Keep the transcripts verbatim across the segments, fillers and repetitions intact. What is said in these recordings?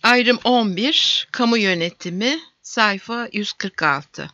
Ayrım on bir, Kamu Yönetimi, sayfa yüz kırk altı.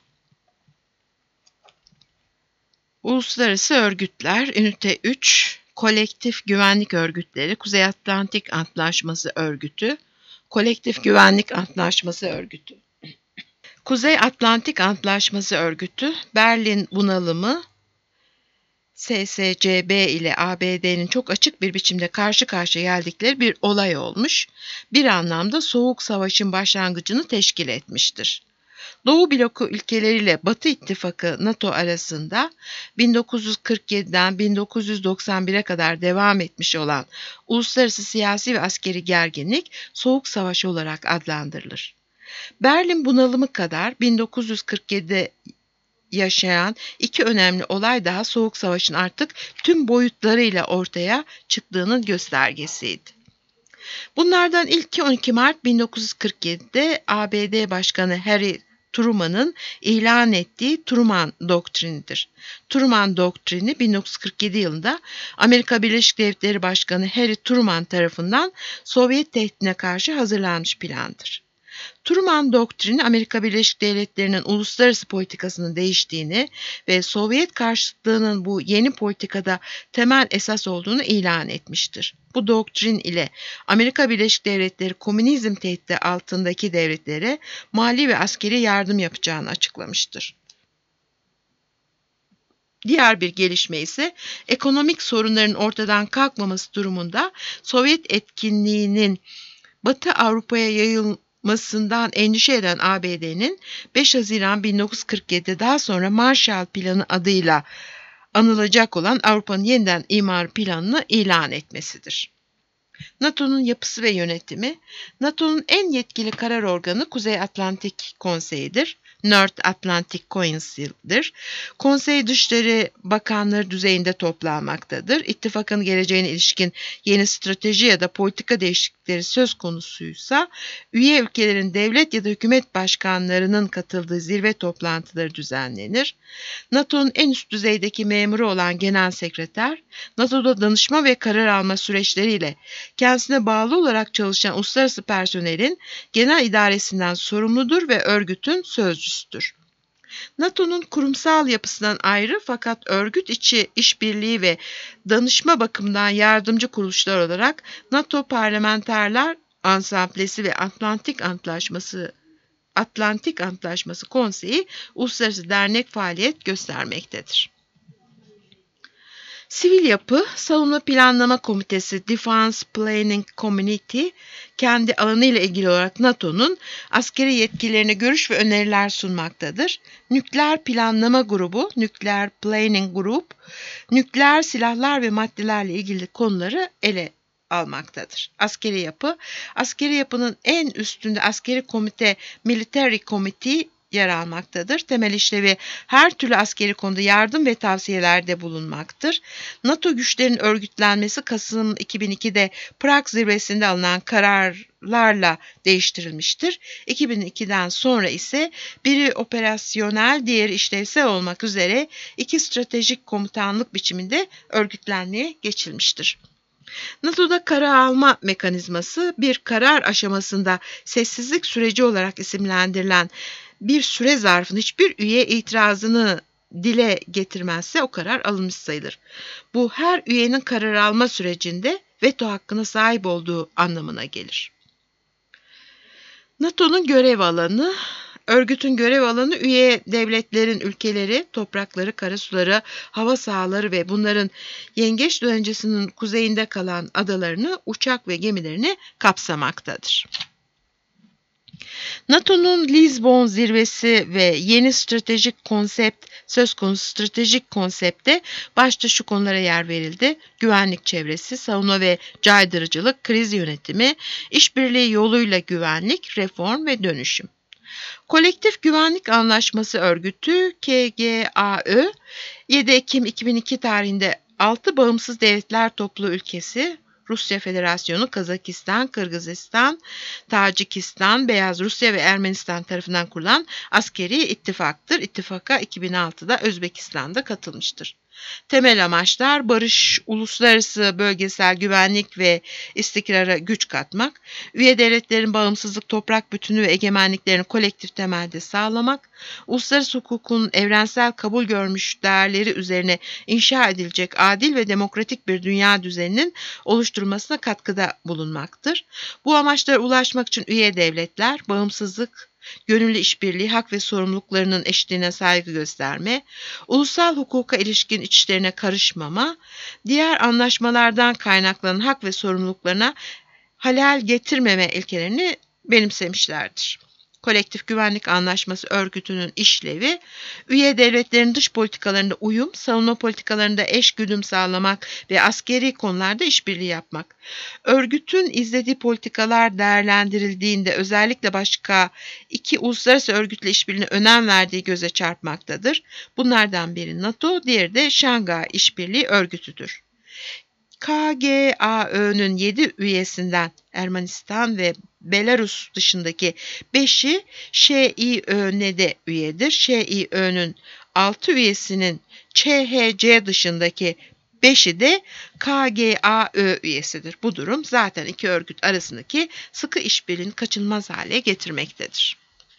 Uluslararası Örgütler, Ünite üç, Kolektif Güvenlik Örgütleri, Kuzey Atlantik Antlaşması Örgütü, Kolektif Güvenlik Antlaşması Örgütü. Kuzey Atlantik Antlaşması Örgütü, Berlin Bunalımı, S S C B ile A B D'nin çok açık bir biçimde karşı karşıya geldikleri bir olay olmuş, bir anlamda Soğuk Savaş'ın başlangıcını teşkil etmiştir. Doğu bloku ülkeleriyle Batı İttifakı NATO arasında bin dokuz yüz kırk yediden bin dokuz yüz doksan bire kadar devam etmiş olan uluslararası siyasi ve askeri gerginlik Soğuk Savaş olarak adlandırılır. Berlin bunalımı kadar bin dokuz yüz kırk yedide yaşayan iki önemli olay daha Soğuk Savaş'ın artık tüm boyutlarıyla ortaya çıktığının göstergesiydi. Bunlardan ilki on iki Mart bin dokuz yüz kırk yedide A B D Başkanı Harry Truman'ın ilan ettiği Truman Doktrinidir. Truman Doktrini bin dokuz yüz kırk yedi yılında Amerika Birleşik Devletleri Başkanı Harry Truman tarafından Sovyet tehdidine karşı hazırlanmış plandır. Truman Doktrini, Amerika Birleşik Devletleri'nin uluslararası politikasının değiştiğini ve Sovyet karşıtlığının bu yeni politikada temel esas olduğunu ilan etmiştir. Bu doktrin ile Amerika Birleşik Devletleri komünizm tehdidi altındaki devletlere mali ve askeri yardım yapacağını açıklamıştır. Diğer bir gelişme ise ekonomik sorunların ortadan kalkmaması durumunda Sovyet etkinliğinin Batı Avrupa'ya yayılmasından endişe eden A B D'nin beş Haziran bin dokuz yüz kırk yedide daha sonra Marshall Planı adıyla anılacak olan Avrupa'nın yeniden imar planını ilan etmesidir. NATO'nun yapısı ve yönetimi, NATO'nun en yetkili karar organı Kuzey Atlantik Konseyi'dir. North Atlantic Council'dir. Konsey Dışişleri Bakanları düzeyinde toplanmaktadır. İttifakın geleceğine ilişkin yeni strateji ya da politika değişiklikleri söz konusuysa, üye ülkelerin devlet ya da hükümet başkanlarının katıldığı zirve toplantıları düzenlenir. NATO'nun en üst düzeydeki memuru olan Genel Sekreter, NATO'da danışma ve karar alma süreçleriyle kendisine bağlı olarak çalışan uluslararası personelin genel idaresinden sorumludur ve örgütün sözcüsüdür. NATO'nun kurumsal yapısından ayrı fakat örgüt içi işbirliği ve danışma bakımından yardımcı kuruluşlar olarak NATO Parlamenterler Ansamblesi ve Atlantik Antlaşması Atlantik Antlaşması Konseyi uluslararası dernek faaliyet göstermektedir. Sivil yapı, Savunma Planlama Komitesi Defense Planning Committee, kendi alanıyla ilgili olarak NATO'nun askeri yetkilerine görüş ve öneriler sunmaktadır. Nükleer Planlama Grubu, Nuclear Planning Group, nükleer silahlar ve maddelerle ilgili konuları ele almaktadır. Askeri yapı, askeri yapının en üstünde askeri komite Military Committee yer almaktadır. Temel işlevi her türlü askeri konuda yardım ve tavsiyelerde bulunmaktır. NATO güçlerinin örgütlenmesi Kasım iki bin ikide Prag zirvesinde alınan kararlarla değiştirilmiştir. iki bin ikiden sonra ise biri operasyonel, diğeri işlevsel olmak üzere iki stratejik komutanlık biçiminde örgütlenmeye geçilmiştir. NATO'da karar alma mekanizması bir karar aşamasında sessizlik süreci olarak isimlendirilen bir süre zarfında hiçbir üye itirazını dile getirmezse o karar alınmış sayılır. Bu her üyenin karar alma sürecinde veto hakkına sahip olduğu anlamına gelir. NATO'nun görev alanı, örgütün görev alanı üye devletlerin ülkeleri, toprakları, karasuları, hava sahaları ve bunların yengeç dönencesinin kuzeyinde kalan adalarını, uçak ve gemilerini kapsamaktadır. NATO'nun Lizbon zirvesi ve yeni stratejik konsept, söz konusu stratejik konsepte başta şu konulara yer verildi: güvenlik çevresi, savunma ve caydırıcılık, kriz yönetimi, işbirliği yoluyla güvenlik, reform ve dönüşüm. Kolektif Güvenlik Anlaşması Örgütü K G A Ö, yedi Ekim iki bin iki tarihinde altı bağımsız devletler topluluğu ülkesi, Rusya Federasyonu, Kazakistan, Kırgızistan, Tacikistan, Beyaz Rusya ve Ermenistan tarafından kurulan askeri ittifaktır. İttifaka iki bin altıda Özbekistan'da katılmıştır. Temel amaçlar barış, uluslararası bölgesel güvenlik ve istikrara güç katmak, üye devletlerin bağımsızlık, toprak bütünlüğü ve egemenliklerini kolektif temelde sağlamak, uluslararası hukukun evrensel kabul görmüş değerleri üzerine inşa edilecek adil ve demokratik bir dünya düzeninin oluşturulmasına katkıda bulunmaktır. Bu amaçlara ulaşmak için üye devletler, bağımsızlık, gönüllü işbirliği, hak ve sorumluluklarının eşitliğine saygı gösterme, ulusal hukuka ilişkin iç işlerine karışmama, diğer anlaşmalardan kaynaklanan hak ve sorumluluklarına halel getirmeme ilkelerini benimsemişlerdir. Kolektif Güvenlik Anlaşması örgütünün işlevi, üye devletlerin dış politikalarında uyum, savunma politikalarında eşgüdüm sağlamak ve askeri konularda işbirliği yapmak. Örgütün izlediği politikalar değerlendirildiğinde özellikle başka iki uluslararası örgütle işbirliğine önem verdiği göze çarpmaktadır. Bunlardan biri NATO, diğeri de Şangay İşbirliği Örgütü'dür. K G A Ö'nün yedi üyesinden Ermenistan ve Belarus dışındaki beşi Ş İ Ö'ne üyedir. Ş İ Ö'nün altı üyesinin Ç H C dışındaki beşi de K G A Ö üyesidir. Bu durum zaten iki örgüt arasındaki sıkı işbirliğini kaçınılmaz hale getirmektedir.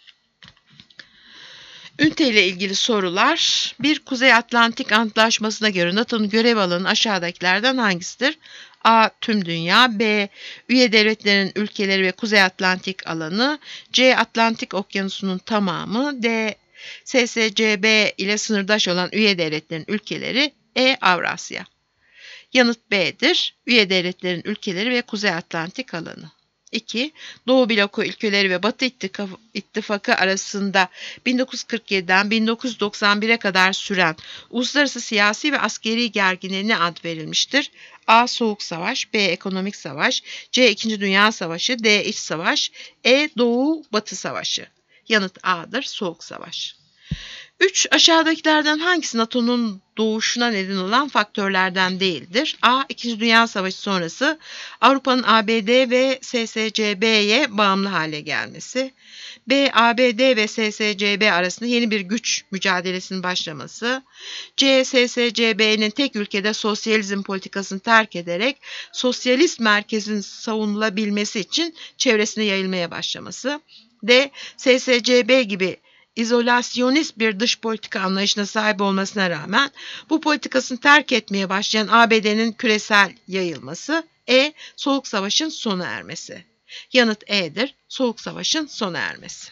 Ünite ile ilgili sorular. bir Kuzey Atlantik Antlaşması'na göre NATO'nun görev alanı aşağıdakilerden hangisidir? A. Tüm dünya. B. Üye devletlerin ülkeleri ve Kuzey Atlantik alanı. C. Atlantik Okyanusu'nun tamamı. D. S S C B ile sınırdaş olan üye devletlerin ülkeleri. E. Avrasya. Yanıt B'dir. Üye devletlerin ülkeleri ve Kuzey Atlantik alanı. iki. Doğu bloku ülkeleri ve Batı İttifakı arasında bin dokuz yüz kırk yediden bin dokuz yüz doksan bire kadar süren uluslararası siyasi ve askeri gerginliğe ne ad verilmiştir? A. Soğuk Savaş. B. Ekonomik Savaş. C. İkinci Dünya Savaşı. D. İç Savaş. E. Doğu-Batı Savaşı. Yanıt A'dır. Soğuk Savaş. üç. Aşağıdakilerden hangisi NATO'nun doğuşuna neden olan faktörlerden değildir? A. İkinci Dünya Savaşı sonrası Avrupa'nın A B D ve S S C B'ye bağımlı hale gelmesi. B. A B D ve S S C B arasında yeni bir güç mücadelesinin başlaması. C. S S C B'nin tek ülkede sosyalizm politikasını terk ederek sosyalist merkezin savunulabilmesi için çevresine yayılmaya başlaması. D. S S C B gibi izolasyonist bir dış politika anlayışına sahip olmasına rağmen bu politikasını terk etmeye başlayan A B D'nin küresel yayılması. E. Soğuk Savaş'ın sona ermesi. Yanıt E'dir. Soğuk Savaş'ın sona ermesi.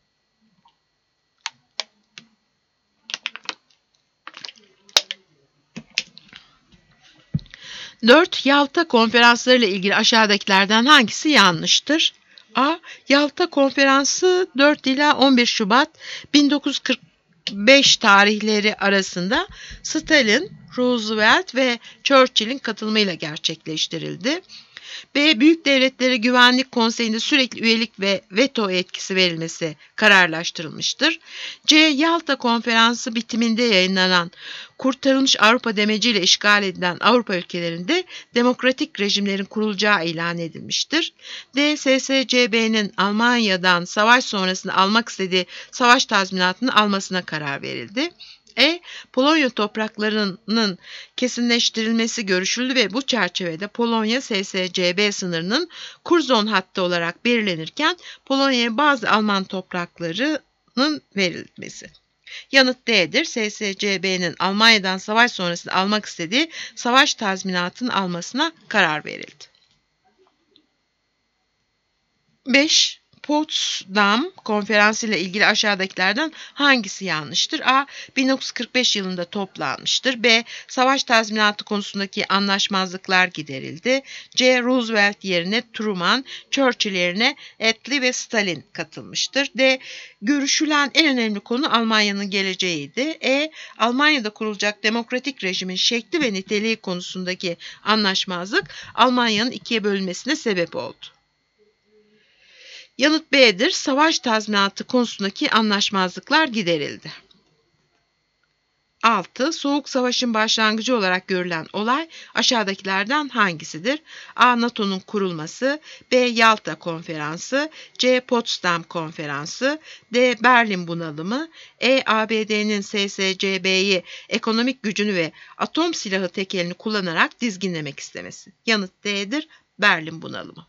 dört. Yalta konferansları ile ilgili aşağıdakilerden hangisi yanlıştır? A. Yalta Konferansı dört ila on bir Şubat bin dokuz yüz kırk beş tarihleri arasında Stalin, Roosevelt ve Churchill'in katılımıyla gerçekleştirildi. B. Büyük Devletleri Güvenlik Konseyi'nde sürekli üyelik ve veto etkisi verilmesi kararlaştırılmıştır. C. Yalta Konferansı bitiminde yayınlanan Kurtarılmış Avrupa demeciyle işgal edilen Avrupa ülkelerinde demokratik rejimlerin kurulacağı ilan edilmiştir. D. S S C B'nin Almanya'dan savaş sonrasında almak istediği savaş tazminatını almasına karar verildi. E. Polonya topraklarının kesinleştirilmesi görüşüldü ve bu çerçevede Polonya S S C B sınırının Curzon hattı olarak belirlenirken Polonya'ya bazı Alman topraklarının verilmesi. Yanıt D'dir. S S C B'nin Almanya'dan savaş sonrasında almak istediği savaş tazminatını almasına karar verildi. beş. Potsdam Konferansı ile ilgili aşağıdakilerden hangisi yanlıştır? A. bin dokuz yüz kırk beş yılında toplanmıştır. B. Savaş tazminatı konusundaki anlaşmazlıklar giderildi. C. Roosevelt yerine Truman, Churchill yerine Attlee ve Stalin katılmıştır. D. Görüşülen en önemli konu Almanya'nın geleceğiydi. E. Almanya'da kurulacak demokratik rejimin şekli ve niteliği konusundaki anlaşmazlık Almanya'nın ikiye bölünmesine sebep oldu. Yanıt B'dir. Savaş tazminatı konusundaki anlaşmazlıklar giderildi. altı. Soğuk Savaş'ın başlangıcı olarak görülen olay aşağıdakilerden hangisidir? A. NATO'nun kurulması, B. Yalta Konferansı, C. Potsdam Konferansı, D. Berlin Bunalımı, E. A B D'nin S S C B'yi ekonomik gücünü ve atom silahı tekelini kullanarak dizginlemek istemesi. Yanıt D'dir. Berlin Bunalımı.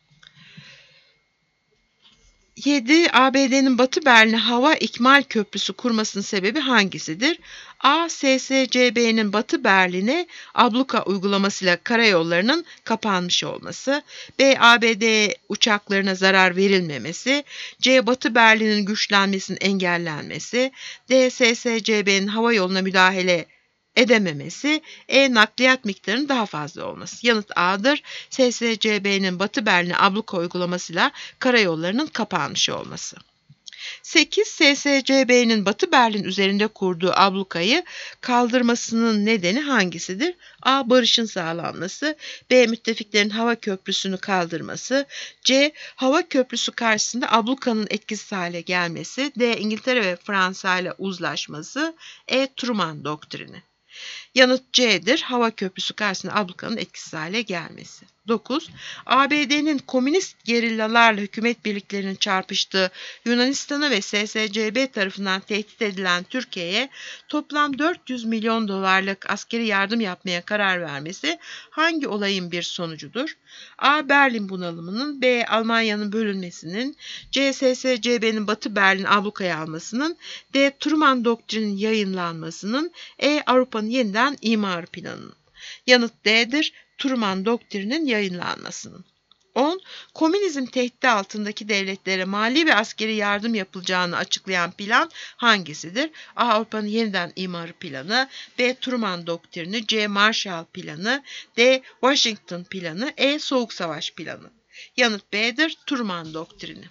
yedi. A B D'nin Batı Berlin'e hava ikmal köprüsü kurmasının sebebi hangisidir? A. S S C B'nin Batı Berlin'e abluka uygulamasıyla karayollarının kapanmış olması. B. A B D uçaklarına zarar verilmemesi. C. Batı Berlin'in güçlenmesinin engellenmesi. D. S S C B'nin hava yoluna müdahale edememesi. E. Nakliyat miktarının daha fazla olması. Yanıt A'dır. S S C B'nin Batı Berlin'e abluka uygulamasıyla karayollarının kapanmış olması. sekiz. S S C B'nin Batı Berlin üzerinde kurduğu ablukayı kaldırmasının nedeni hangisidir? A. Barışın sağlanması, B. Müttefiklerin hava köprüsünü kaldırması, C. Hava köprüsü karşısında ablukanın etkisiz hale gelmesi, D. İngiltere ve Fransa ile uzlaşması, E. Truman doktrini. Yanıt C'dir. Hava köprüsü karşısında ablukanın etkisiz hale gelmesi. dokuz. A B D'nin komünist gerillalarla hükümet birliklerinin çarpıştığı Yunanistan'a ve S S C B tarafından tehdit edilen Türkiye'ye toplam dört yüz milyon dolarlık askeri yardım yapmaya karar vermesi hangi olayın bir sonucudur? A. Berlin bunalımının, B. Almanya'nın bölünmesinin, C. S S C B'nin Batı Berlin ablukaya almasının, D. Truman doktrinin yayınlanmasının, E. Avrupa'nın yeniden imar planının. Yanıt D'dir. Truman doktrinin yayınlanmasının. on. Komünizm tehdidi altındaki devletlere mali ve askeri yardım yapılacağını açıklayan plan hangisidir? A. Avrupa'nın yeniden imarı planı, B. Truman doktrini, C. Marshall planı, D. Washington planı, E. Soğuk Savaş planı. Yanıt B'dir. Truman doktrini.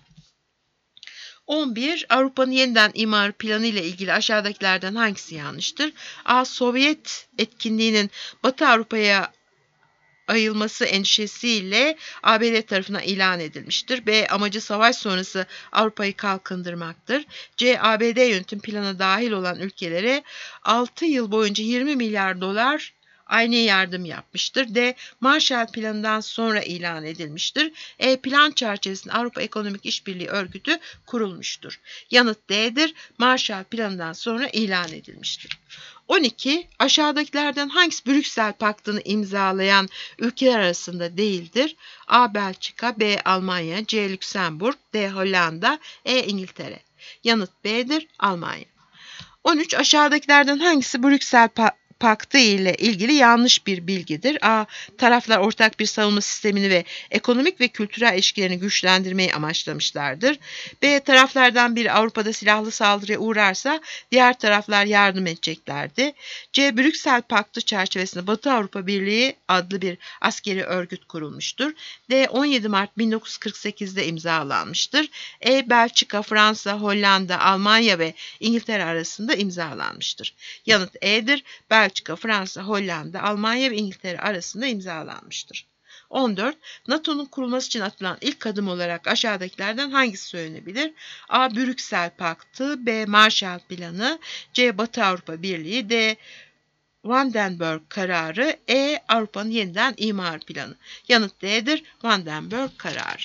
on bir. Avrupa'nın yeniden imarı planı ile ilgili aşağıdakilerden hangisi yanlıştır? A. Sovyet etkinliğinin Batı Avrupa'ya ayılması endişesiyle A B D tarafından ilan edilmiştir. B. Amacı savaş sonrası Avrupa'yı kalkındırmaktır. C. A B D yönetim planına dahil olan ülkelere altı yıl boyunca yirmi milyar dolar aynı yardım yapmıştır. D. Marshall Planı'ndan sonra ilan edilmiştir. E. Plan çerçevesinde Avrupa Ekonomik İşbirliği Örgütü kurulmuştur. Yanıt D'dir. Marshall Planı'ndan sonra ilan edilmiştir. on iki. Aşağıdakilerden hangisi Brüksel Paktı'nı imzalayan ülkeler arasında değildir? A. Belçika, B. Almanya, C. Lüksemburg, D. Hollanda, E. İngiltere. Yanıt B'dir. Almanya. on üç. Aşağıdakilerden hangisi Brüksel Paktı'nı Paktı ile ilgili yanlış bir bilgidir? A. Taraflar ortak bir savunma sistemini ve ekonomik ve kültürel ilişkilerini güçlendirmeyi amaçlamışlardır. B. Taraflardan biri Avrupa'da silahlı saldırıya uğrarsa diğer taraflar yardım edeceklerdi. C. Brüksel Paktı çerçevesinde Batı Avrupa Birliği adlı bir askeri örgüt kurulmuştur. D. on yedi Mart bin dokuz yüz kırk sekiz'de imzalanmıştır. E. Belçika, Fransa, Hollanda, Almanya ve İngiltere arasında imzalanmıştır. Yanıt E'dir. Belçika, Fransa, Hollanda, Almanya ve İngiltere arasında imzalanmıştır. on dört. NATO'nun kurulması için atılan ilk adım olarak aşağıdakilerden hangisi söylenebilir? A. Brüksel Paktı, B. Marshall Planı, C. Batı Avrupa Birliği, D. Vandenberg kararı, E. Avrupa'nın yeniden imar planı. Yanıt D'dir. Vandenberg kararı.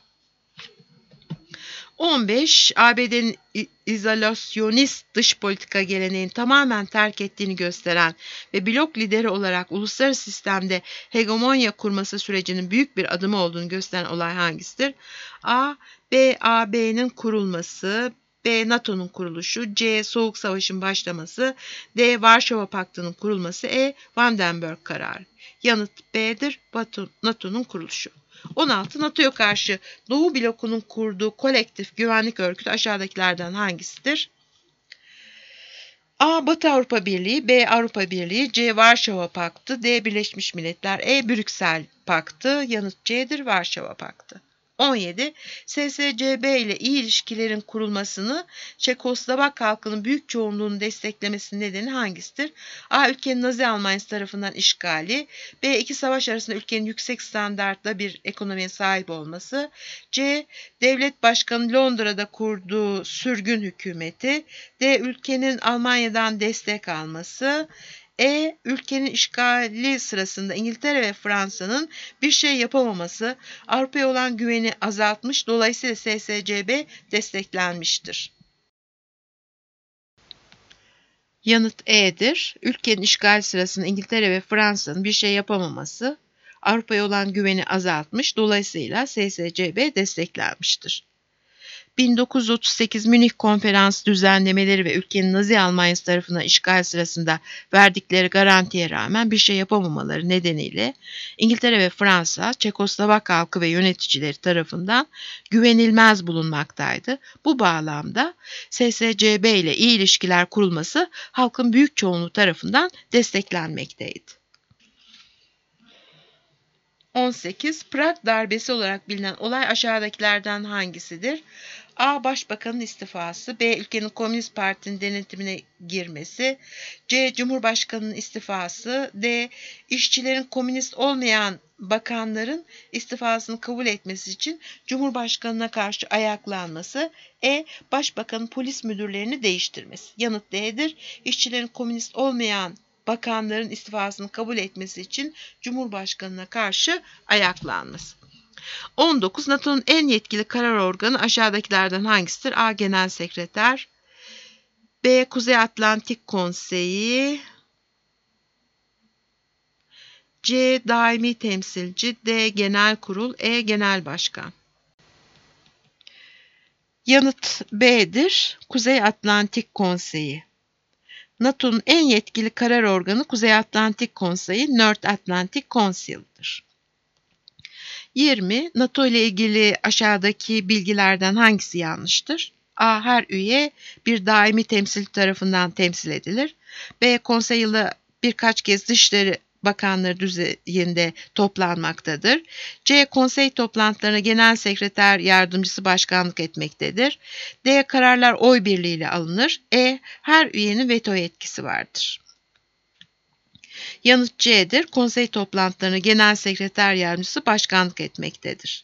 on beş. A B D'nin izolasyonist dış politika geleneğini tamamen terk ettiğini gösteren ve blok lideri olarak uluslararası sistemde hegemonya kurması sürecinin büyük bir adımı olduğunu gösteren olay hangisidir? A. B. A B'nin kurulması, B. NATO'nun kuruluşu, C. Soğuk Savaş'ın başlaması, D. Varşova Paktı'nın kurulması, E. Vandenberg kararı. Yanıt B'dir. NATO'nun kuruluşu. on altı. NATO'ya karşı Doğu blokunun kurduğu kolektif güvenlik örgütü aşağıdakilerden hangisidir? A. Batı Avrupa Birliği, B. Avrupa Birliği, C. Varşova Paktı, D. Birleşmiş Milletler, E. Brüksel Paktı. Yanıt C'dir. Varşova Paktı. on yedi. S S C B ile iyi ilişkilerin kurulmasını Çekoslovak halkının büyük çoğunluğunu desteklemesinin nedeni hangisidir? A. Ülkenin Nazi Almanyası tarafından işgali. B. İki savaş arasında ülkenin yüksek standartlı bir ekonomiye sahip olması. C. Devlet başkanı Londra'da kurduğu sürgün hükümeti. D. Ülkenin Almanya'dan destek alması. E. Ülkenin işgali sırasında İngiltere ve Fransa'nın bir şey yapamaması Avrupa'ya olan güveni azaltmış, dolayısıyla S S C B desteklenmiştir. Yanıt E'dir. Ülkenin işgali sırasında İngiltere ve Fransa'nın bir şey yapamaması Avrupa'ya olan güveni azaltmış, dolayısıyla S S C B desteklenmiştir. bin dokuz yüz otuz sekiz Münih Konferansı düzenlemeleri ve ülkenin Nazi Almanyası tarafından işgal sırasında verdikleri garantiye rağmen bir şey yapamamaları nedeniyle İngiltere ve Fransa, Çekoslovak halkı ve yöneticileri tarafından güvenilmez bulunmaktaydı. Bu bağlamda S S C B ile iyi ilişkiler kurulması halkın büyük çoğunluğu tarafından desteklenmekteydi. on sekiz. Prag darbesi olarak bilinen olay aşağıdakilerden hangisidir? A. Başbakanın istifası. B. Ülkenin Komünist Parti'nin denetimine girmesi. C. Cumhurbaşkanının istifası. D. İşçilerin komünist olmayan bakanların istifasını kabul etmesi için Cumhurbaşkanına karşı ayaklanması. E. Başbakanın polis müdürlerini değiştirmesi. Yanıt D'dir. İşçilerin komünist olmayan bakanların istifasını kabul etmesi için Cumhurbaşkanına karşı ayaklanması. on dokuz. NATO'nun en yetkili karar organı aşağıdakilerden hangisidir? A. Genel Sekreter. B. Kuzey Atlantik Konseyi. C. Daimi Temsilci. D. Genel Kurul. E. Genel Başkan. Yanıt B'dir. Kuzey Atlantik Konseyi. NATO'nun en yetkili karar organı Kuzey Atlantik Konseyi, North Atlantic Council'dir. yirmi. NATO ile ilgili aşağıdaki bilgilerden hangisi yanlıştır? A. Her üye bir daimi temsilci tarafından temsil edilir. B. Konsey yılda birkaç kez Dışişleri Bakanları düzeyinde toplanmaktadır. C. Konsey toplantılarına Genel Sekreter Yardımcısı başkanlık etmektedir. D. Kararlar oy birliğiyle alınır. E. Her üyenin veto yetkisi vardır. Yanıt C'dir. Konsey toplantılarına Genel Sekreter Yardımcısı başkanlık etmektedir.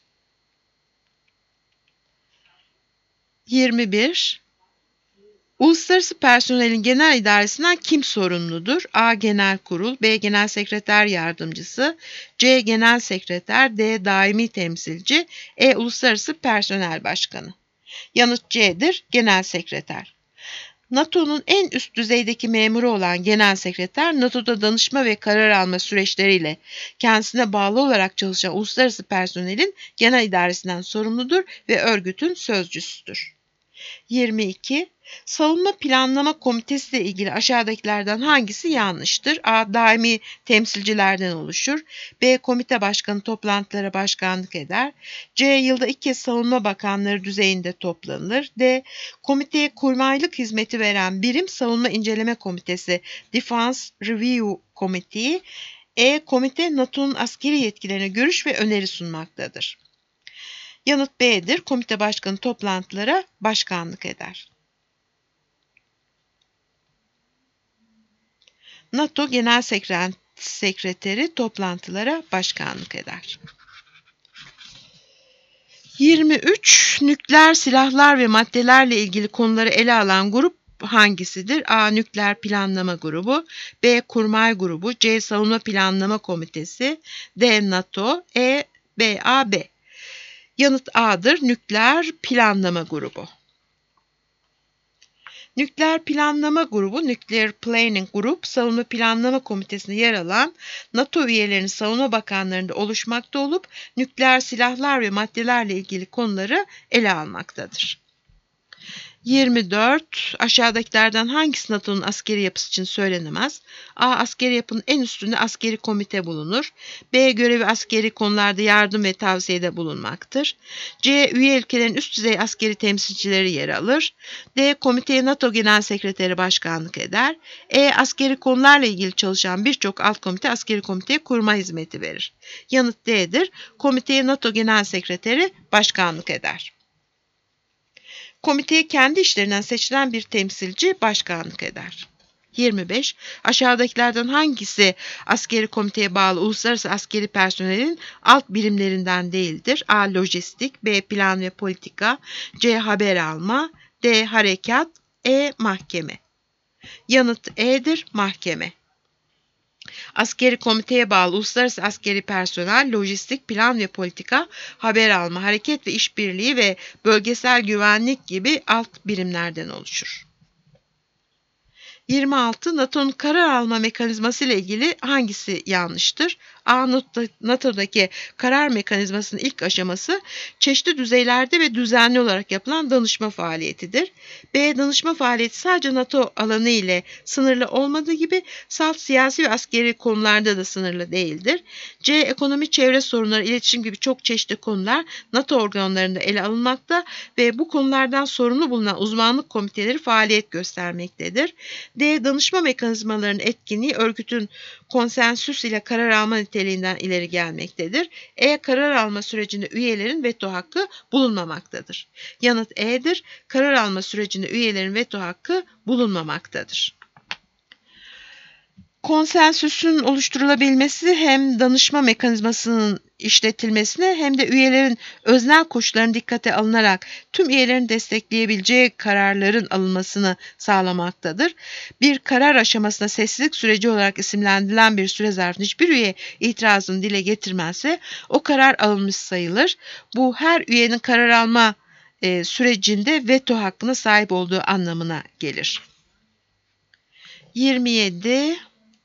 yirmi bir. Uluslararası personelin genel idaresinden kim sorumludur? A. Genel Kurul. B. Genel Sekreter Yardımcısı. C. Genel Sekreter. D. Daimi Temsilci. E. Uluslararası Personel Başkanı. Yanıt C'dir. Genel Sekreter. NATO'nun en üst düzeydeki memuru olan Genel Sekreter, NATO'da danışma ve karar alma süreçleriyle kendisine bağlı olarak çalışan uluslararası personelin genel idaresinden sorumludur ve örgütün sözcüsüdür. yirmi iki. Savunma Planlama Komitesi ile ilgili aşağıdakilerden hangisi yanlıştır? A. Daimi temsilcilerden oluşur. B. Komite başkanı toplantılara başkanlık eder. C. Yılda ilk kez savunma bakanları düzeyinde toplanılır. D. Komiteye kurmaylık hizmeti veren birim Savunma İnceleme Komitesi Defense Review Committee. E. Komite NATO'nun askeri yetkilerine görüş ve öneri sunmaktadır. Yanıt B'dir. Komite başkanı toplantılara başkanlık eder. NATO Genel Sekreteri toplantılara başkanlık eder. yirmi üç. Nükleer silahlar ve maddelerle ilgili konuları ele alan grup hangisidir? A. Nükleer Planlama Grubu. B. Kurmay Grubu. C. Savunma Planlama Komitesi. D. NATO. E. B. A. B. Yanıt A'dır. Nükleer Planlama Grubu. Nükleer Planlama Grubu, Nuclear Planning Group, Savunma Planlama Komitesi'nde yer alan NATO üyelerinin savunma bakanlarında oluşmakta olup nükleer silahlar ve maddelerle ilgili konuları ele almaktadır. yirmi dört. Aşağıdakilerden hangisi NATO'nun askeri yapısı için söylenemez? A. Askeri yapının en üstünde askeri komite bulunur. B. Görevi askeri konularda yardım ve tavsiyede bulunmaktır. C. Üye ülkelerin üst düzey askeri temsilcileri yer alır. D. Komiteye NATO Genel Sekreteri başkanlık eder. E. Askeri konularla ilgili çalışan birçok alt komite askeri komiteye kurma hizmeti verir. Yanıt D'dir. Komiteye NATO Genel Sekreteri başkanlık eder. Komiteye kendi işlerinden seçilen bir temsilci başkanlık eder. yirmi beş. Aşağıdakilerden hangisi askeri komiteye bağlı uluslararası askeri personelin alt birimlerinden değildir? A. Lojistik, B. Plan ve politika, C. Haber alma, D. Harekat, E. Mahkeme. Yanıt E'dir, mahkeme. Askeri komiteye bağlı uluslararası askeri personel, lojistik, plan ve politika, haber alma, hareket ve işbirliği ve bölgesel güvenlik gibi alt birimlerden oluşur. yirmi altı. NATO'nun karar alma mekanizması ile ilgili hangisi yanlıştır? A. NATO'daki karar mekanizmasının ilk aşaması çeşitli düzeylerde ve düzenli olarak yapılan danışma faaliyetidir. B. Danışma faaliyeti sadece NATO alanı ile sınırlı olmadığı gibi salt siyasi ve askeri konularda da sınırlı değildir. C. Ekonomi, çevre sorunları, iletişim gibi çok çeşitli konular NATO organlarında ele alınmakta ve bu konulardan sorumlu bulunan uzmanlık komiteleri faaliyet göstermektedir. D. Danışma mekanizmalarının etkinliği örgütün konsensüs ile karar alma niteliğinden ileri gelmektedir. E. Karar alma sürecinde üyelerin veto hakkı bulunmamaktadır. Yanıt E'dir. Karar alma sürecinde üyelerin veto hakkı bulunmamaktadır. Konsensüsün oluşturulabilmesi hem danışma mekanizmasının işletilmesine hem de üyelerin öznel koşullarının dikkate alınarak tüm üyelerin destekleyebileceği kararların alınmasını sağlamaktadır. Bir karar aşamasında sessizlik süreci olarak isimlendirilen bir süre zarfında hiçbir üye itirazını dile getirmezse o karar alınmış sayılır. Bu her üyenin karar alma e, sürecinde veto hakkına sahip olduğu anlamına gelir. yirmi yedi.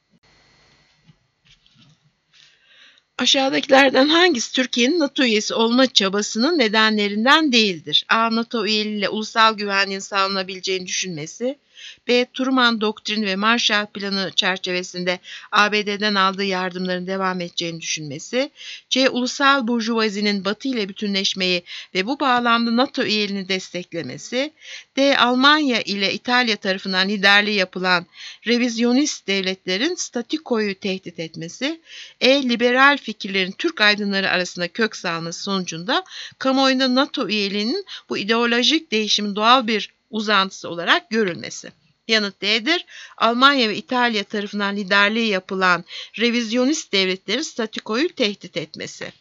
Aşağıdakilerden hangisi Türkiye'nin NATO üyesi olma çabasının nedenlerinden değildir? A. NATO üyeliğiyle ulusal güvenliğin sağlanabileceğini düşünmesi. B. Truman doktrini ve Marshall Planı çerçevesinde A B D'den aldığı yardımların devam edeceğini düşünmesi. C. Ulusal burjuvazinin Batı ile bütünleşmeyi ve bu bağlamda NATO üyeliğini desteklemesi. D. Almanya ile İtalya tarafından liderliği yapılan revizyonist devletlerin statükoyu tehdit etmesi. E. Liberal fikirlerin Türk aydınları arasında kök salması sonucunda kamuoyunda NATO üyeliğinin bu ideolojik değişimin doğal bir uzantısı olarak görülmesi. Yanıt D'dir. Almanya ve İtalya tarafından liderliği yapılan revizyonist devletlerin statükoyu tehdit etmesi.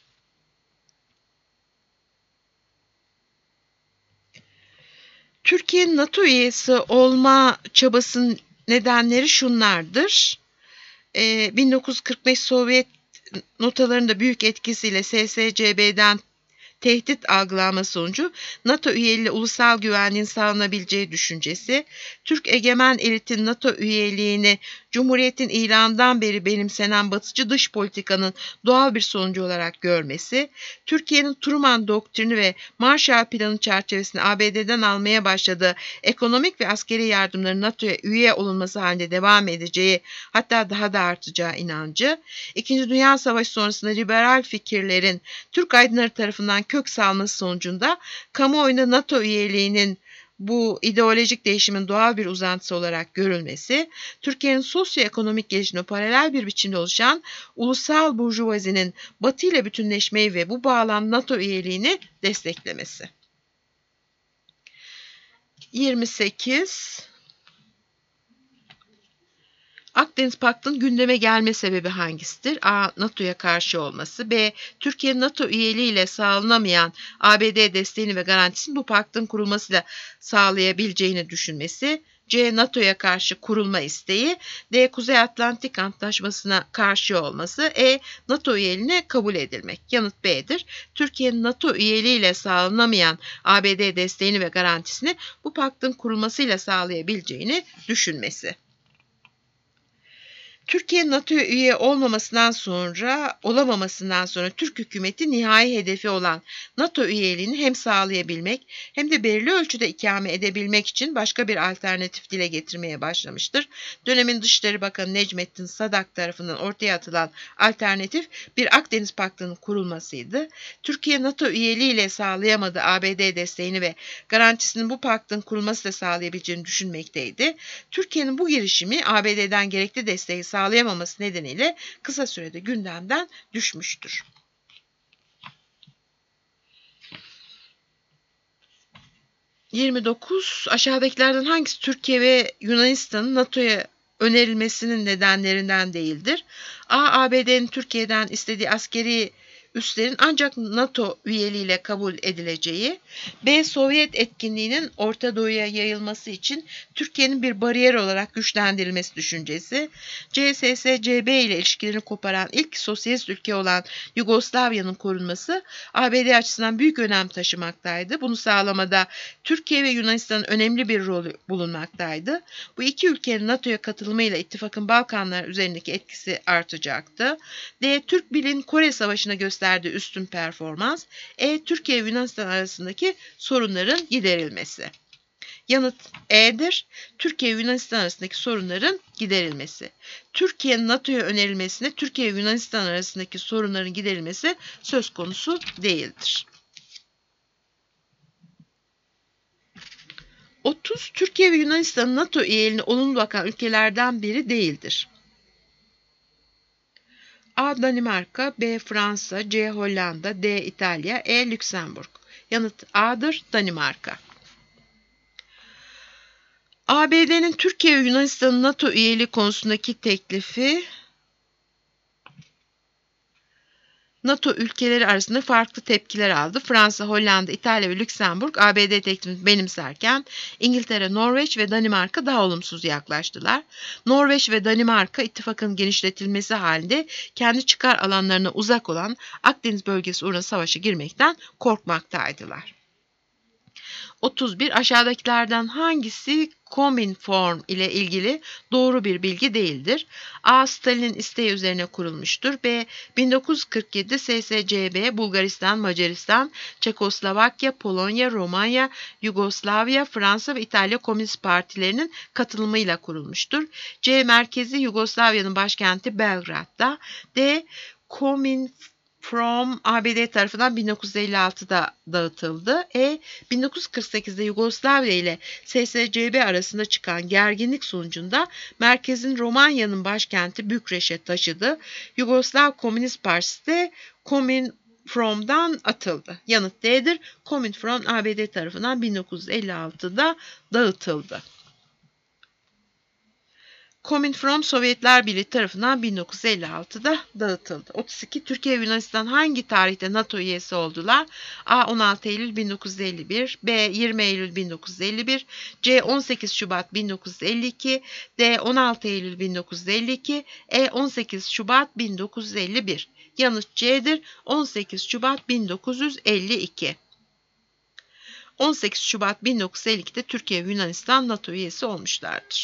Türkiye'nin NATO üyesi olma çabasının nedenleri şunlardır. Ee, bin dokuz yüz kırk beş Sovyet notalarında büyük etkisiyle S S C B'den tehdit algılanması sonucu NATO üyeliğiyle ulusal güvenliğin sağlanabileceği düşüncesi, Türk egemen elitin NATO üyeliğini Cumhuriyet'in ilanından beri benimsenen batıcı dış politikanın doğal bir sonucu olarak görmesi, Türkiye'nin Truman doktrini ve Marshall Planı çerçevesinde A B D'den almaya başladığı ekonomik ve askeri yardımların NATO'ya üye olunması halinde devam edeceği, hatta daha da artacağı inancı, İkinci Dünya Savaşı sonrasında liberal fikirlerin Türk aydınları tarafından kök salması sonucunda kamuoyunda NATO üyeliğinin bu ideolojik değişimin doğal bir uzantısı olarak görülmesi, Türkiye'nin sosyoekonomik gelişimine paralel bir biçimde oluşan ulusal burjuvazinin Batı ile bütünleşmeyi ve bu bağlamda NATO üyeliğini desteklemesi. yirmi sekiz. Akdeniz Paktı'nın gündeme gelme sebebi hangisidir? A. NATO'ya karşı olması. B. Türkiye'nin NATO üyeliğiyle sağlanamayan A B D desteğini ve garantisini bu paktın kurulmasıyla sağlayabileceğini düşünmesi. C. NATO'ya karşı kurulma isteği. D. Kuzey Atlantik Antlaşması'na karşı olması. E. NATO üyeliğine kabul edilmek. Yanıt B'dir. Türkiye'nin NATO üyeliğiyle sağlanamayan A B D desteğini ve garantisini bu paktın kurulmasıyla sağlayabileceğini düşünmesi. Türkiye NATO'ya üye olmamasından sonra, olamamasından sonra Türk hükümeti nihai hedefi olan NATO üyeliğini hem sağlayabilmek hem de belirli ölçüde ikame edebilmek için başka bir alternatif dile getirmeye başlamıştır. Dönemin Dışişleri Bakanı Necmettin Sadak tarafından ortaya atılan alternatif bir Akdeniz Paktı'nın kurulmasıydı. Türkiye NATO üyeliğiyle sağlayamadığı A B D desteğini ve garantisinin bu paktın kurulması da sağlayabileceğini düşünmekteydi. Türkiye'nin bu girişimi A B D'den gerekli desteği sağlayamaması nedeniyle kısa sürede gündemden düşmüştür. yirmi dokuz. Aşağıdakilerden hangisi Türkiye ve Yunanistan'ın NATO'ya önerilmesinin nedenlerinden değildir? A. A B D'nin Türkiye'den istediği askeri üslerin ancak NATO üyeliğiyle kabul edileceği. B. Sovyet etkinliğinin Orta Doğu'ya yayılması için Türkiye'nin bir bariyer olarak güçlendirilmesi düşüncesi. C. S S C B ile ilişkilerini koparan ilk sosyalist ülke olan Yugoslavya'nın korunması A B D açısından büyük önem taşımaktaydı. Bunu sağlamada Türkiye ve Yunanistan'ın önemli bir rolü bulunmaktaydı. Bu iki ülkenin NATO'ya katılımıyla ittifakın Balkanlar üzerindeki etkisi artacaktı. D. Türk Birliği'nin Kore Savaşı'na gösterdiği üstün performans. E. Türkiye ve Yunanistan arasındaki sorunların giderilmesi. Yanıt E'dir. Türkiye ve Yunanistan arasındaki sorunların giderilmesi. Türkiye'nin NATO'ya önerilmesine Türkiye ve Yunanistan arasındaki sorunların giderilmesi söz konusu değildir. otuz. Türkiye ve Yunanistan NATO üyeliğine olumlu bakan ülkelerden biri değildir. A. Danimarka, B. Fransa, C. Hollanda, D. İtalya, E. Lüksemburg. Yanıt A'dır, Danimarka. A B D'nin Türkiye ve Yunanistan'ın NATO üyeliği konusundaki teklifi NATO ülkeleri arasında farklı tepkiler aldı. Fransa, Hollanda, İtalya ve Lüksemburg A B D teklifini benimserken İngiltere, Norveç ve Danimarka daha olumsuz yaklaştılar. Norveç ve Danimarka ittifakın genişletilmesi halinde kendi çıkar alanlarına uzak olan Akdeniz bölgesi uğruna savaşa girmekten korkmaktaydılar. otuz bir. Aşağıdakilerden hangisi Kominform ile ilgili doğru bir bilgi değildir? A. Stalin'in isteği üzerine kurulmuştur. B. bin dokuz yüz kırk yedi S S C B, Bulgaristan, Macaristan, Çekoslovakya, Polonya, Romanya, Yugoslavya, Fransa ve İtalya Komünist Partilerinin katılımıyla kurulmuştur. C. Merkezi Yugoslavya'nın başkenti Belgrad'da. D. Kominform From A B D tarafından bin dokuz yüz elli altıda dağıtıldı. E. bin dokuz yüz kırk sekizde Yugoslavya ile S S C B arasında çıkan gerginlik sonucunda merkezin Romanya'nın başkenti Bükreş'e taşıdı. Yugoslav Komünist Partisi de Kominform'dan atıldı. Yanıt D'dir. Kominform A B D tarafından bin dokuz yüz elli altıda dağıtıldı. Kominform Sovyetler Birliği tarafından bin dokuz yüz elli altıda dağıtıldı. otuz iki. Türkiye ve Yunanistan hangi tarihte NATO üyesi oldular? A. on altı Eylül bin dokuz yüz elli bir, B. yirmi Eylül bin dokuz yüz elli bir, C. on sekiz Şubat bin dokuz yüz elli iki, D. on altı Eylül bin dokuz yüz elli iki, E. on sekiz Şubat bin dokuz yüz elli bir. Yanıt C'dir. on sekiz Şubat bin dokuz yüz elli iki. on sekiz Şubat bin dokuz yüz elli iki'de Türkiye ve Yunanistan NATO üyesi olmuşlardır.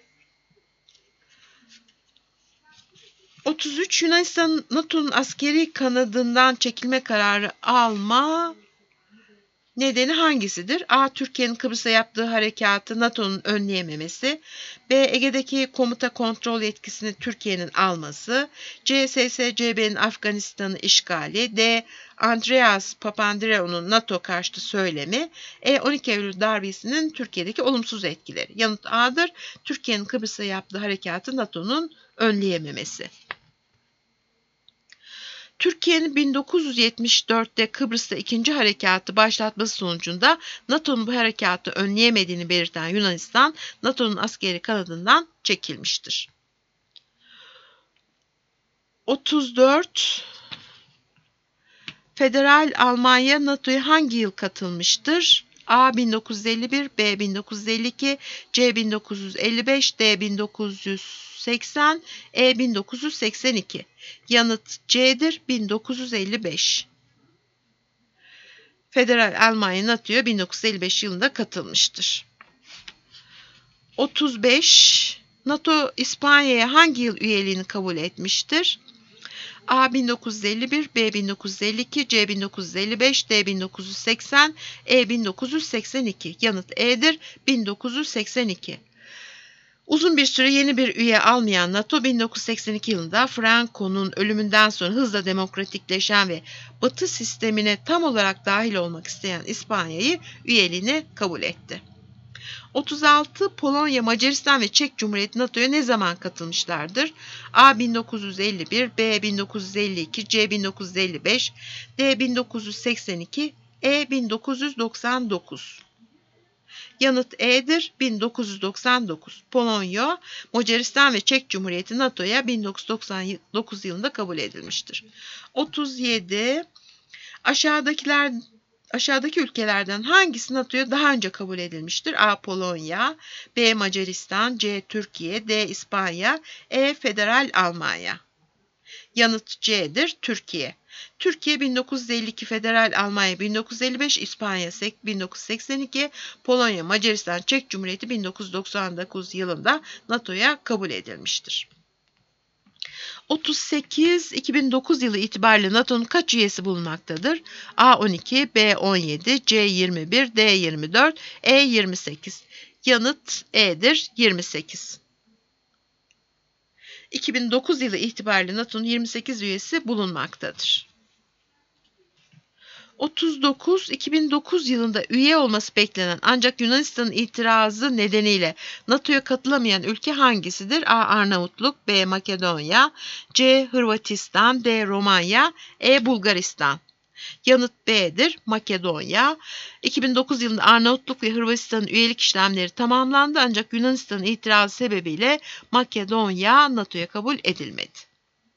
otuz üç. Yunanistan NATO'nun askeri kanadından çekilme kararı alma nedeni hangisidir? A. Türkiye'nin Kıbrıs'a yaptığı harekatı NATO'nun önleyememesi. B. Ege'deki komuta kontrol yetkisini Türkiye'nin alması. C. S S C B'nin Afganistan'ı işgali. D. Andreas Papandreou'nun NATO karşıtı söylemi. E. on iki Eylül darbesinin Türkiye'deki olumsuz etkileri. Yanıt A'dır. Türkiye'nin Kıbrıs'a yaptığı harekatı NATO'nun önleyememesi. Türkiye'nin bin dokuz yüz yetmiş dörtte Kıbrıs'ta ikinci harekatı başlatması sonucunda NATO'nun bu harekatı önleyemediğini belirten Yunanistan, NATO'nun askeri kanadından çekilmiştir. otuz dört. Federal Almanya NATO'ya hangi yıl katılmıştır? A. bin dokuz yüz elli bir, B. bin dokuz yüz elli iki, C. bin dokuz yüz elli beş, D. bin dokuz yüz seksen, E. bin dokuz yüz seksen iki. Yanıt C'dir. bin dokuz yüz elli beş. Federal Almanya NATO'ya bin dokuz yüz elli beş yılında katılmıştır. otuz beş. NATO İspanya'ya hangi yıl üyeliğini kabul etmiştir? A bin dokuz yüz elli bir, B bin dokuz yüz elli iki, C bin dokuz yüz elli beş, D bin dokuz yüz seksen, E bin dokuz yüz seksen iki. Yanıt E'dir. bin dokuz yüz seksen iki. Uzun bir süre yeni bir üye almayan NATO, bin dokuz yüz seksen iki yılında Franco'nun ölümünden sonra hızla demokratikleşen ve Batı sistemine tam olarak dahil olmak isteyen İspanya'yı üyeliğine kabul etti. otuz altı Polonya, Macaristan ve Çek Cumhuriyeti NATO'ya ne zaman katılmışlardır? A bin dokuz yüz elli bir, B bin dokuz yüz elli iki, C bin dokuz yüz elli beş, D bin dokuz yüz seksen iki, E bin dokuz yüz doksan dokuz. Yanıt E'dir. bin dokuz yüz doksan dokuz. Polonya, Macaristan ve Çek Cumhuriyeti NATO'ya bin dokuz yüz doksan dokuz yılında kabul edilmiştir. otuz yedi Aşağıdakiler Aşağıdaki ülkelerden hangisi NATO'ya daha önce kabul edilmiştir? A. Polonya, B. Macaristan, C. Türkiye, D. İspanya, E. Federal Almanya. Yanıt C'dir. Türkiye. Türkiye bin dokuz yüz elli iki, Federal Almanya bin dokuz yüz elli beş, İspanya bin dokuz yüz seksen iki, Polonya, Macaristan, Çek Cumhuriyeti bin dokuz yüz doksan dokuz yılında NATO'ya kabul edilmiştir. otuz sekiz iki bin dokuz yılı itibariyle NATO'nun kaç üyesi bulunmaktadır? A on iki, B on yedi, C yirmi bir, D yirmi dört, E yirmi sekiz. Yanıt E'dir. yirmi sekiz. iki bin dokuz yılı itibariyle NATO'nun yirmi sekiz üyesi bulunmaktadır. otuz dokuz iki bin dokuz yılında üye olması beklenen ancak Yunanistan'ın itirazı nedeniyle NATO'ya katılamayan ülke hangisidir? A. Arnavutluk, B. Makedonya, C. Hırvatistan, D. Romanya, E. Bulgaristan. Yanıt B'dir. Makedonya. iki bin dokuz yılında Arnavutluk ve Hırvatistan'ın üyelik işlemleri tamamlandı ancak Yunanistan'ın itirazı sebebiyle Makedonya NATO'ya kabul edilmedi.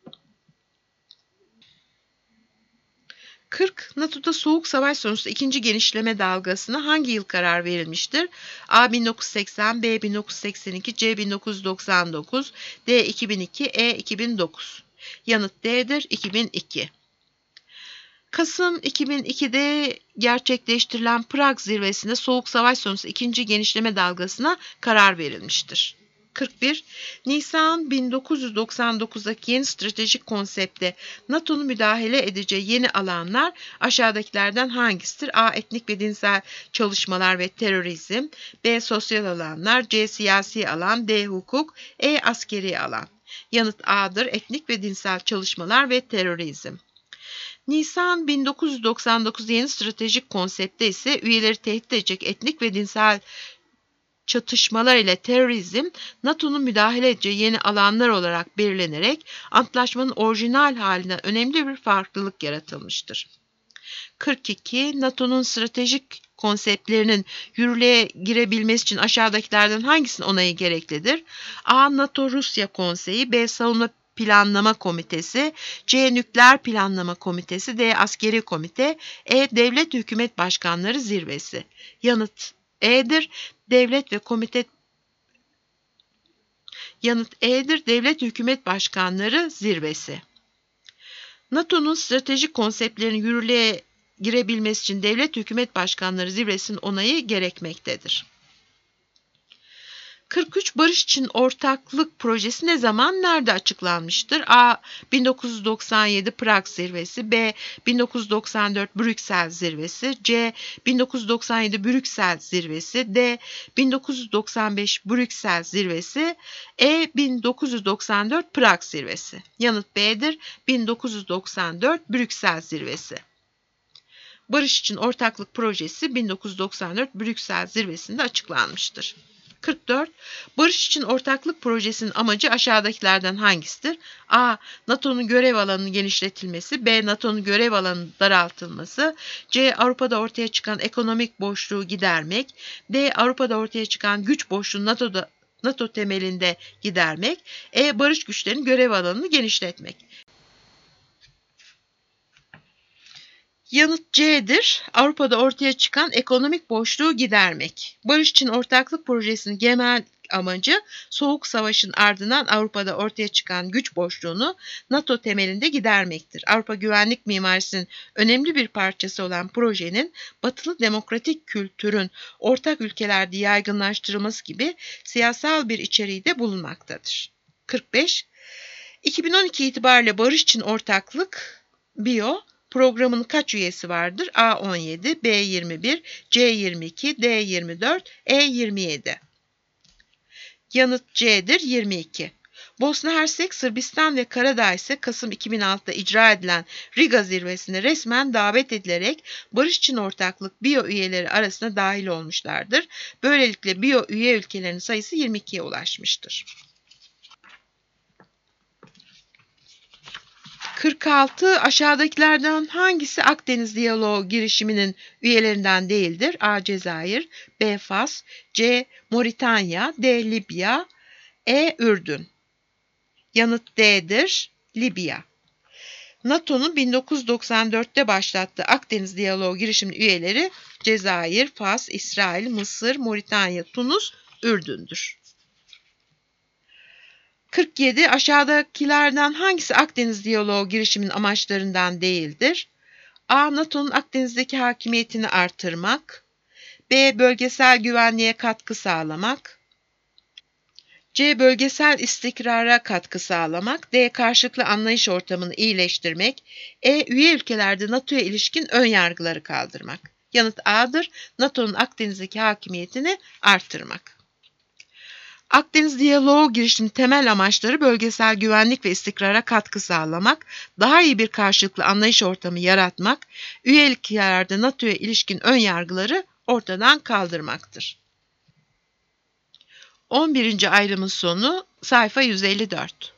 kırk NATO'da Soğuk Savaş sonrası ikinci genişleme dalgasına hangi yıl karar verilmiştir? A bin dokuz yüz seksen, B bin dokuz yüz seksen iki, C bin dokuz yüz doksan dokuz, D iki bin iki, E iki bin dokuz. Yanıt D'dir. iki bin iki. Kasım iki bin ikide gerçekleştirilen Prag zirvesinde Soğuk Savaş sonrası ikinci genişleme dalgasına karar verilmiştir. kırk bir Nisan bin dokuz yüz doksan dokuzdaki yeni stratejik konsepte NATO'nun müdahale edeceği yeni alanlar aşağıdakilerden hangisidir? A. Etnik ve dinsel çalışmalar ve terörizm, B. Sosyal alanlar, C. Siyasi alan, D. Hukuk, E. Askeri alan. Yanıt A'dır. Etnik ve dinsel çalışmalar ve terörizm. Nisan bin dokuz yüz doksan dokuz yeni stratejik konsepte ise üyeleri tehdit edecek etnik ve dinsel çatışmalar ile terörizm, NATO'nun müdahale edeceği yeni alanlar olarak belirlenerek antlaşmanın orijinal halinden önemli bir farklılık yaratılmıştır. kırk iki NATO'nun stratejik konseptlerinin yürürlüğe girebilmesi için aşağıdakilerden hangisinin onayı gereklidir? A. NATO-Rusya Konseyi, B. Savunma Planlama Komitesi, C. Nükleer Planlama Komitesi, D. Askeri Komite, E. Devlet Hükümet Başkanları Zirvesi. Yanıt E'dir. Devlet ve komite Yanıt E'dir. Devlet Hükümet Başkanları Zirvesi. NATO'nun stratejik konseptlerinin yürürlüğe girebilmesi için Devlet Hükümet Başkanları Zirvesi'nin onayı gerekmektedir. kırk üç Barış için Ortaklık Projesi ne zaman, nerede açıklanmıştır? A. bin dokuz yüz doksan yedi Prag Zirvesi, B. bin dokuz yüz doksan dört Brüksel Zirvesi, C. bin dokuz yüz doksan yedi Brüksel Zirvesi, D. bin dokuz yüz doksan beş Brüksel Zirvesi, E. bin dokuz yüz doksan dört Prag Zirvesi. Yanıt B'dir. bin dokuz yüz doksan dört Brüksel Zirvesi. Barış için Ortaklık Projesi bin dokuz yüz doksan dört Brüksel Zirvesi'nde açıklanmıştır. kırk dört Barış için Ortaklık Projesi'nin amacı aşağıdakilerden hangisidir? A. NATO'nun görev alanının genişletilmesi, B. NATO'nun görev alanının daraltılması, C. Avrupa'da ortaya çıkan ekonomik boşluğu gidermek, D. Avrupa'da ortaya çıkan güç boşluğunu NATO'da NATO temelinde gidermek, E. Barış güçlerinin görev alanını genişletmek. Yanıt C'dir. Avrupa'da ortaya çıkan ekonomik boşluğu gidermek. Barış için Ortaklık Projesi'nin genel, amacı Soğuk Savaş'ın ardından Avrupa'da ortaya çıkan güç boşluğunu NATO temelinde gidermektir. Avrupa güvenlik mimarisinin önemli bir parçası olan projenin batılı demokratik kültürün ortak ülkelerde yaygınlaştırılması gibi siyasal bir içeriği de bulunmaktadır. kırk beş. iki bin on iki itibariyle Barış için Ortaklık Bio programının kaç üyesi vardır? A on yedi, B yirmi bir, C yirmi iki, D yirmi dört, E yirmi yedi. Yanıt C'dir, yirmi iki. Bosna Hersek, Sırbistan ve Karadağ ise Kasım iki bin altıda icra edilen Riga zirvesine resmen davet edilerek Barış için Ortaklık Bio üyeleri arasına dahil olmuşlardır. Böylelikle Bio üye ülkelerinin sayısı yirmi ikiye ulaşmıştır. kırk altı. Aşağıdakilerden hangisi Akdeniz Diyaloğu girişiminin üyelerinden değildir? A. Cezayir, B. Fas, C. Moritanya, D. Libya, E. Ürdün. Yanıt D'dir, Libya. NATO'nun bin dokuz yüz doksan dörtte başlattığı Akdeniz Diyaloğu girişiminin üyeleri Cezayir, Fas, İsrail, Mısır, Moritanya, Tunus, Ürdün'dür. kırk yedi. Aşağıdakilerden hangisi Akdeniz Diyaloğu girişiminin amaçlarından değildir? A. NATO'nun Akdeniz'deki hakimiyetini artırmak. B. Bölgesel güvenliğe katkı sağlamak. C. Bölgesel istikrara katkı sağlamak. D. Karşılıklı anlayış ortamını iyileştirmek. E. Üye ülkelerde NATO'ya ilişkin önyargıları kaldırmak. Yanıt A'dır. NATO'nun Akdeniz'deki hakimiyetini artırmak. Akdeniz Diyaloğu girişiminin temel amaçları bölgesel güvenlik ve istikrara katkı sağlamak, daha iyi bir karşılıklı anlayış ortamı yaratmak, üye ülkelerde NATO'ya ilişkin önyargıları ortadan kaldırmaktır. on birinci ayrımın sonu sayfa yüz elli dört.